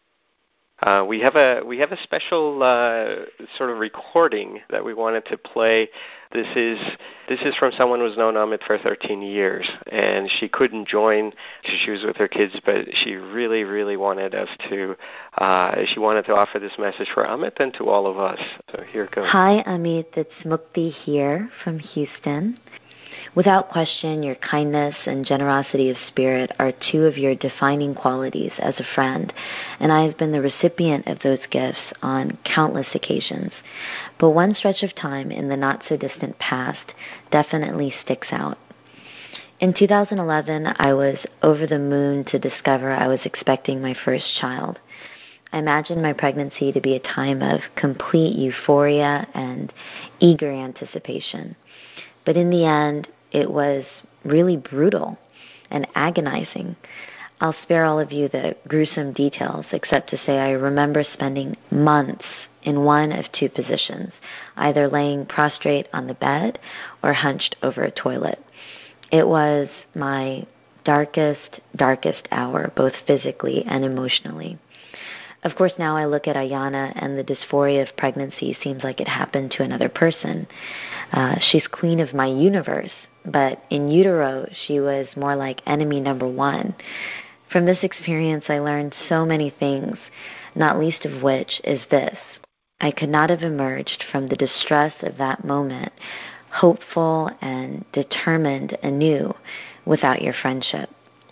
We have a special sort of recording that we wanted to play. This is from someone who's known Amit for 13 years, and she couldn't join because she was with her kids, but she really, really wanted us to. She wanted to offer this message for Amit and to all of us. So here it goes. Hi, Amit. It's Mukti here from Houston. Without question, your kindness and generosity of spirit are two of your defining qualities as a friend, and I have been the recipient of those gifts on countless occasions. But one stretch of time in the not-so-distant past definitely sticks out. In 2011, I was over the moon to discover I was expecting my first child. I imagined my pregnancy to be a time of complete euphoria and eager anticipation. But in the end, it was really brutal and agonizing. I'll spare all of you the gruesome details, except to say I remember spending months in one of two positions, either laying prostrate on the bed or hunched over a toilet. It was my darkest hour, both physically and emotionally. Of course, now I look at Ayana, and the dysphoria of pregnancy seems like it happened to another person. She's queen of my universe, but in utero, she was more like enemy number one. From this experience, I learned so many things, not least of which is this: I could not have emerged from the distress of that moment hopeful and determined anew without your friendship.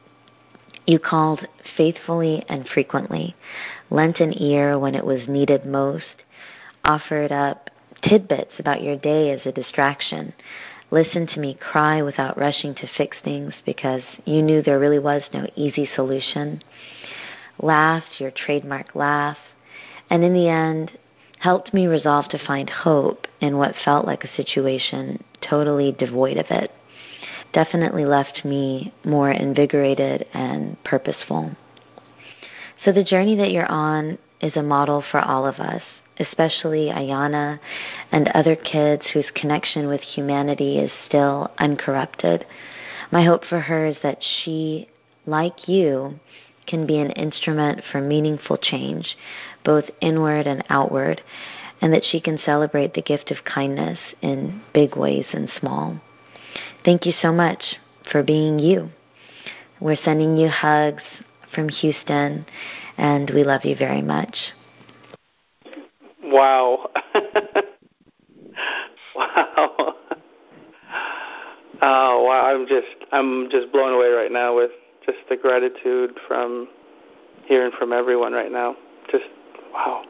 You called faithfully and frequently, lent an ear when it was needed most, offered up tidbits about your day as a distraction, listened to me cry without rushing to fix things because you knew there really was no easy solution, laughed your trademark laugh, and in the end, helped me resolve to find hope in what felt like a situation totally devoid of it. Definitely left me more invigorated and purposeful. So the journey that you're on is a model for all of us, especially Ayana and other kids whose connection with humanity is still uncorrupted. My hope for her is that she, like you, can be an instrument for meaningful change, both inward and outward, and that she can celebrate the gift of kindness in big ways and small. Thank you so much for being you. We're sending you hugs from Houston, and we love you very much. Wow. Wow. Oh, wow. I'm just blown away right now with just the gratitude from hearing from everyone right now. Just, wow.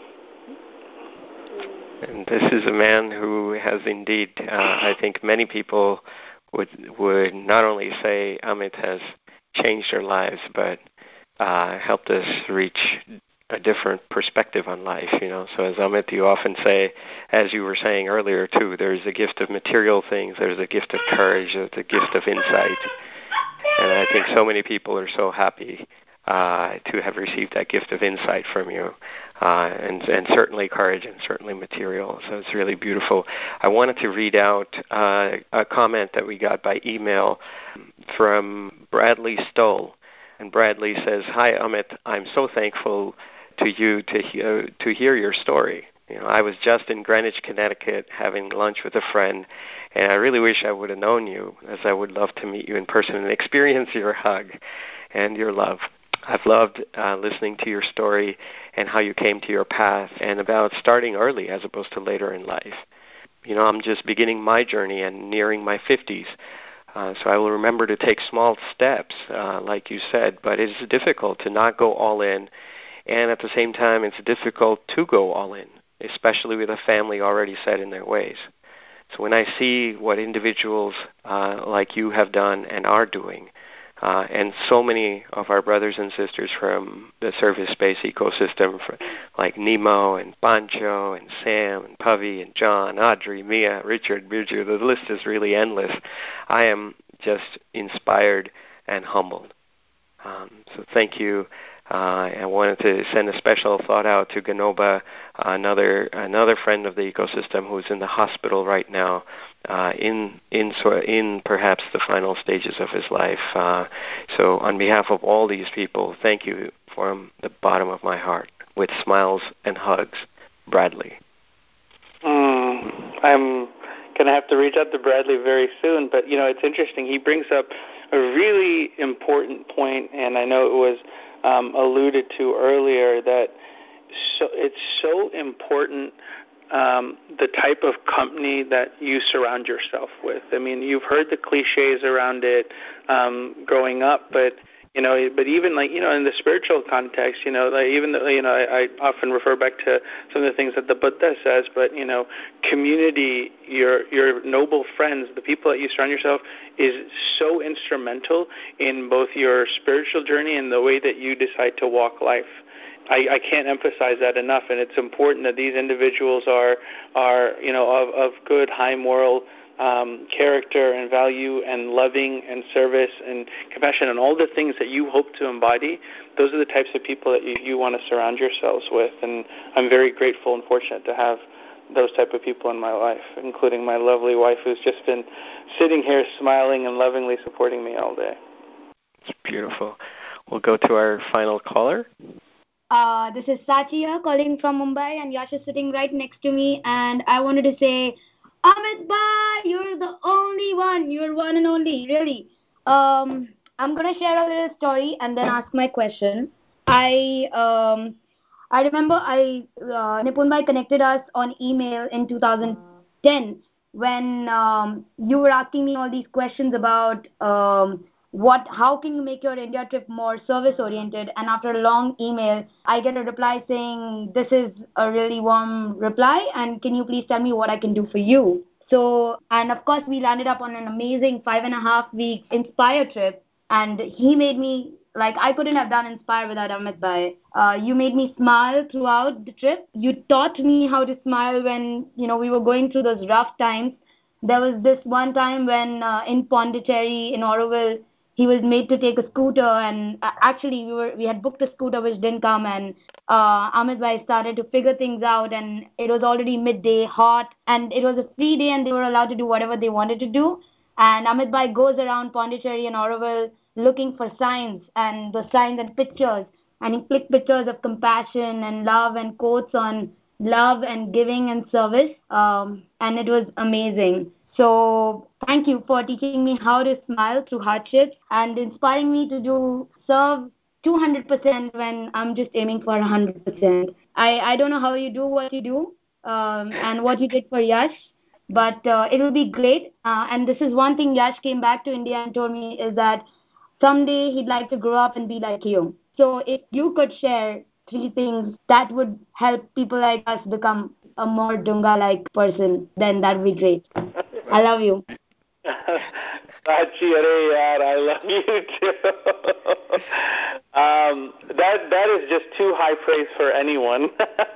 And this is a man who has indeed, I think many people would not only say Amit has changed our lives, but helped us reach a different perspective on life, you know. So as Amit, you often say, as you were saying earlier too, there's a gift of material things, there's a gift of courage, there's a gift of insight. And I think so many people are so happy to have received that gift of insight from you, and certainly courage and certainly material. So it's really beautiful. I wanted to read out a comment that we got by email from Bradley Stoll. And Bradley says, "Hi, Amit. I'm so thankful to you to hear your story. You know, I was just in Greenwich, Connecticut, having lunch with a friend, and I really wish I would have known you, as I would love to meet you in person and experience your hug and your love. I've loved listening to your story and how you came to your path, and about starting early as opposed to later in life. You know, I'm just beginning my journey and nearing my 50s. So I will remember to take small steps, like you said, but it is difficult to not go all in, and at the same time it's difficult to go all in, especially with a family already set in their ways. So when I see what individuals like you have done and are doing, and so many of our brothers and sisters from the service space ecosystem, like Nemo and Pancho and Sam and Pavi and John, Audrey, Mia, Richard, Birju, the list is really endless. I am just inspired and humbled. So thank you I wanted to send a special thought out to Ganoba, another friend of the ecosystem who's in the hospital right now, in perhaps the final stages of his life. So on behalf of all these people, thank you from the bottom of my heart. With smiles and hugs, Bradley. I'm going to have to reach out to Bradley very soon, but, it's interesting. He brings up a really important point, and I know it was alluded to earlier, that it's so important the type of company that you surround yourself with. I mean, you've heard the cliches around it growing up, but even in the spiritual context, I often refer back to some of the things that the Buddha says, but, community, your noble friends, the people that you surround yourself is so instrumental in both your spiritual journey and the way that you decide to walk life. I can't emphasize that enough, and it's important that these individuals are of good, high moral character and value and loving and service and compassion and all the things that you hope to embody. Those are the types of people that you want to surround yourselves with, and I'm very grateful and fortunate to have those type of people in my life, including my lovely wife who's just been sitting here smiling and lovingly supporting me all day. It's beautiful. We'll go to our final caller. This is Sachi calling from Mumbai, and Yash is sitting right next to me, and I wanted to say, Amit Bhai, you're the only one. You're one and only, really. I'm going to share a little story and then ask my question. I remember Nipun Bhai connected us on email in 2010 when you were asking me all these questions about how can you make your India trip more service-oriented, and after a long email, I get a reply saying, this is a really warm reply, and can you please tell me what I can do for you? So, and of course, we landed up on an amazing 5.5-week Inspire trip, and he made me, I couldn't have done Inspire without Amit Bhai. You made me smile throughout the trip. You taught me how to smile when, we were going through those rough times. There was this one time when in Pondicherry, in Auroville, he was made to take a scooter, and actually we had booked a scooter which didn't come, and Amit Bhai started to figure things out, and it was already midday, hot, and it was a free day, and they were allowed to do whatever they wanted to do. And Amit Bhai goes around Pondicherry and Auroville looking for signs, and the signs and pictures, and he clicked pictures of compassion and love and quotes on love and giving and service, and it was amazing. So thank you for teaching me how to smile through hardships and inspiring me to serve 200% when I'm just aiming for 100%. I don't know how you do what you do and what you did for Yash, but it will be great. And this is one thing Yash came back to India and told me is that someday he'd like to grow up and be like you. So if you could share 3 things that would help people like us become a more Dunga-like person, then that would be great. I love you. Sachi, I love you too. That is just too high praise for anyone.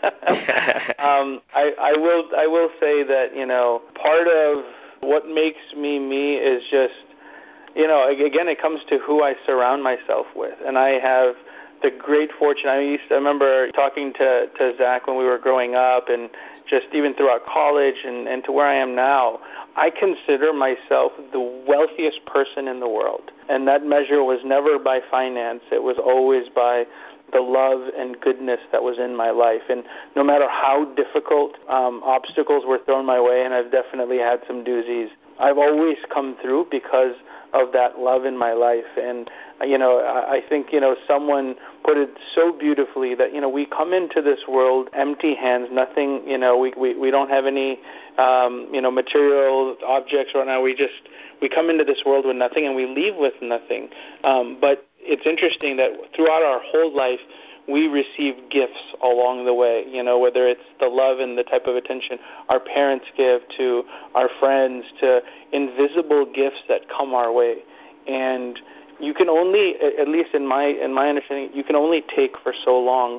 I will say that, part of what makes me me is just, again, it comes to who I surround myself with. And I have the great fortune. I remember talking to Zach when we were growing up, and just even throughout college and to where I am now, I consider myself the wealthiest person in the world. And that measure was never by finance. It was always by the love and goodness that was in my life. And no matter how difficult obstacles were thrown my way, and I've definitely had some doozies, I've always come through because of that love in my life. And, I think, someone put it so beautifully that, we come into this world empty hands, nothing, we don't have any, material objects right now. We come into this world with nothing and we leave with nothing. But it's interesting that throughout our whole life, we receive gifts along the way, whether it's the love and the type of attention our parents give to our friends, to invisible gifts that come our way. And you can only, at least in my understanding, you can only take for so long.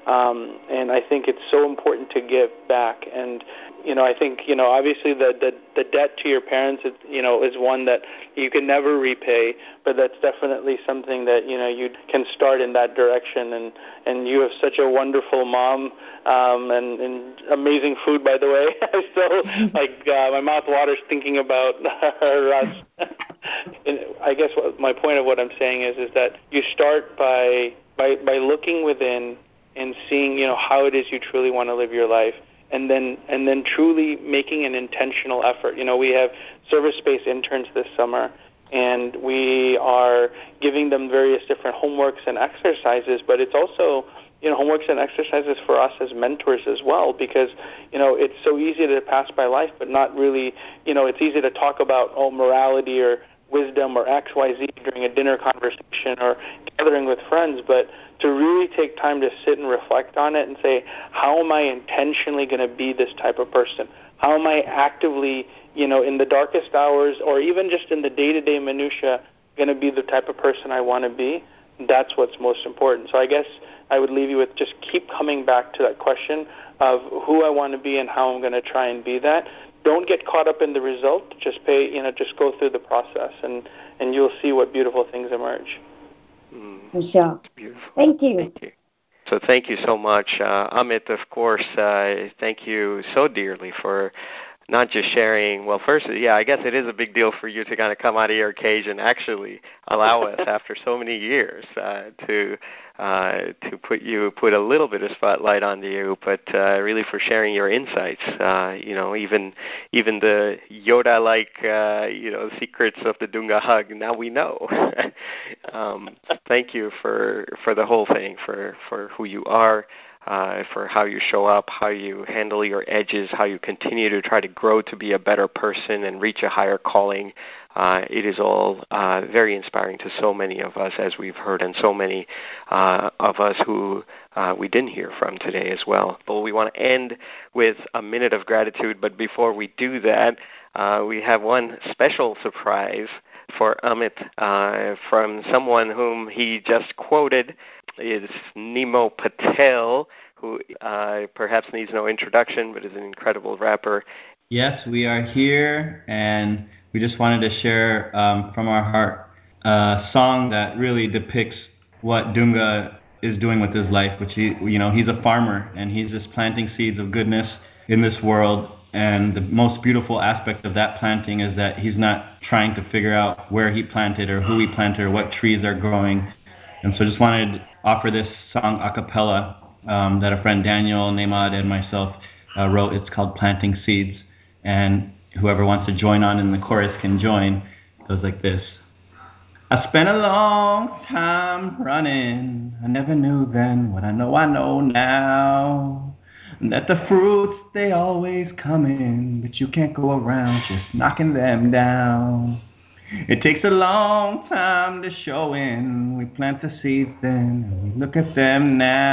And I think it's so important to give back. And I think obviously the debt to your parents is one that you can never repay, but that's definitely something that you can start in that direction. And you have such a wonderful mom, and amazing food, by the way. I still my mouth waters thinking about her. And I guess my point of what I'm saying is that you start by looking within and seeing how it is you truly want to live your life, and then truly making an intentional effort. We have service-based interns this summer, and we are giving them various different homeworks and exercises, but it's also homeworks and exercises for us as mentors as well, because it's so easy to pass by life, but not really. It's easy to talk about morality or wisdom or XYZ during a dinner conversation or gathering with friends, but to really take time to sit and reflect on it and say, how am I intentionally going to be this type of person? How am I actively, in the darkest hours or even just in the day-to-day minutia, going to be the type of person I want to be? That's what's most important. So I guess I would leave you with just keep coming back to that question of who I want to be and how I'm going to try and be that. Don't get caught up in the result. Just just go through the process, and you'll see what beautiful things emerge. For sure. Beautiful. Thank you. Thank you. So thank you so much, Amit. Of course, thank you so dearly for not just sharing. Well, first, I guess it is a big deal for you to kind of come out of your cage and actually allow us, after so many years, to put a little bit of spotlight on you, but really for sharing your insights. Even the Yoda-like, secrets of the Dunga hug. Now we know. Thank you for the whole thing, for who you are. For how you show up, how you handle your edges, how you continue to try to grow to be a better person and reach a higher calling. It is all very inspiring to so many of us, as we've heard, and so many of us who we didn't hear from today as well. But we want to end with a minute of gratitude. But before we do that, we have one special surprise for Amit from someone whom he just quoted. Is Nemo Patel, who perhaps needs no introduction, but is an incredible rapper. Yes, we are here, and we just wanted to share from our heart a song that really depicts what Dunga is doing with his life, which he's a farmer, and he's just planting seeds of goodness in this world. And the most beautiful aspect of that planting is that he's not trying to figure out where he planted or who he planted or what trees are growing. And so just wanted to offer this song a cappella that a friend Daniel, Nemad, and myself wrote. It's called Planting Seeds. And whoever wants to join on in the chorus can join. It goes like this. I spent a long time running. I never knew then what I know now. That the fruits, they always come in, but you can't go around just knocking them down. It takes a long time to show in. We plant the seeds then, and we look at them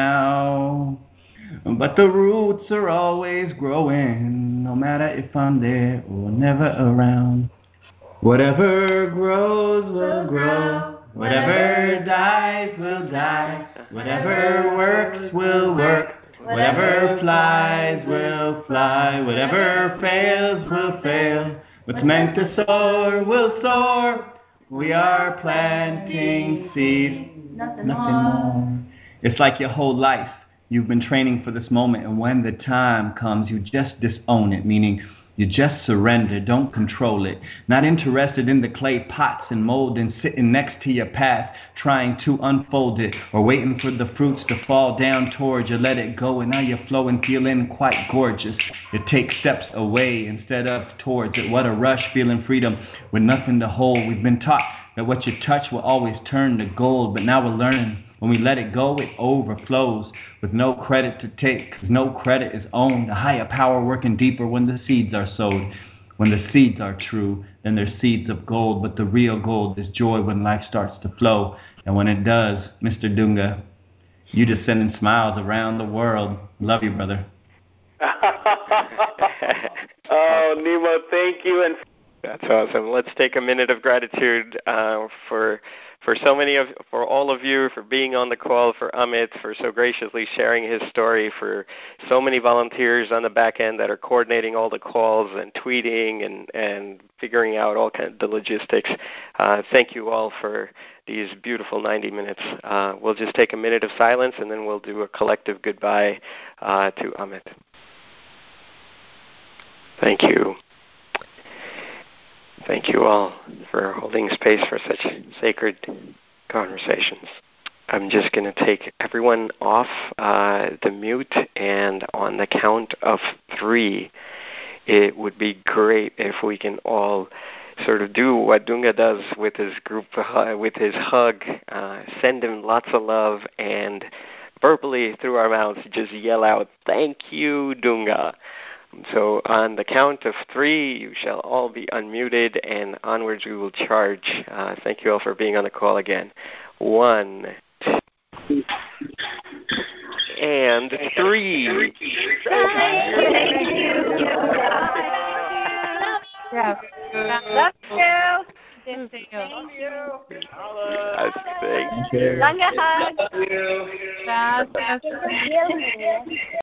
now. But the roots are always growing, no matter if I'm there or never around. Whatever grows will grow, whatever dies will die, whatever works will work, whatever flies will fly, whatever fails will fail. What's meant to soar will soar. We are planting seeds, nothing more. It's like your whole life. You've been training for this moment, and when the time comes, you just disown it, meaning you just surrender, don't control it. Not interested in the clay pots and mold and sitting next to your path, trying to unfold it, or waiting for the fruits to fall down towards you. Let it go, and now you're flowing, feeling quite gorgeous. You take steps away instead of towards it. What a rush, feeling freedom with nothing to hold. We've been taught that what you touch will always turn to gold, but now we're learning when we let it go, it overflows with no credit to take, because no credit is owned. A higher power working deeper when the seeds are sowed. When the seeds are true, then they're seeds of gold, but the real gold is joy when life starts to flow. And when it does, Mr. Dunga, you just sending smiles around the world. Love you, brother. Oh, Nemo, thank you. And that's awesome. Let's take a minute of gratitude for for all of you, for being on the call, for Amit, for so graciously sharing his story, for so many volunteers on the back end that are coordinating all the calls and tweeting and figuring out all kinds of the logistics. Thank you all for these beautiful 90 minutes. We'll just take a minute of silence, and then we'll do a collective goodbye to Amit. Thank you. Thank you all for holding space for such sacred conversations. I'm just going to take everyone off the mute, and on the count of 3, it would be great if we can all sort of do what Dunga does with his group, with his hug, send him lots of love, and verbally through our mouths just yell out, "Thank you, Dunga." So on the count of 3, you shall all be unmuted, and onwards we will charge. Thank you all for being on the call again. 1, 2, and 3. Thank you. Yeah. Love you. Thank you. Thank you. Thank you. Langa hug. Gracias.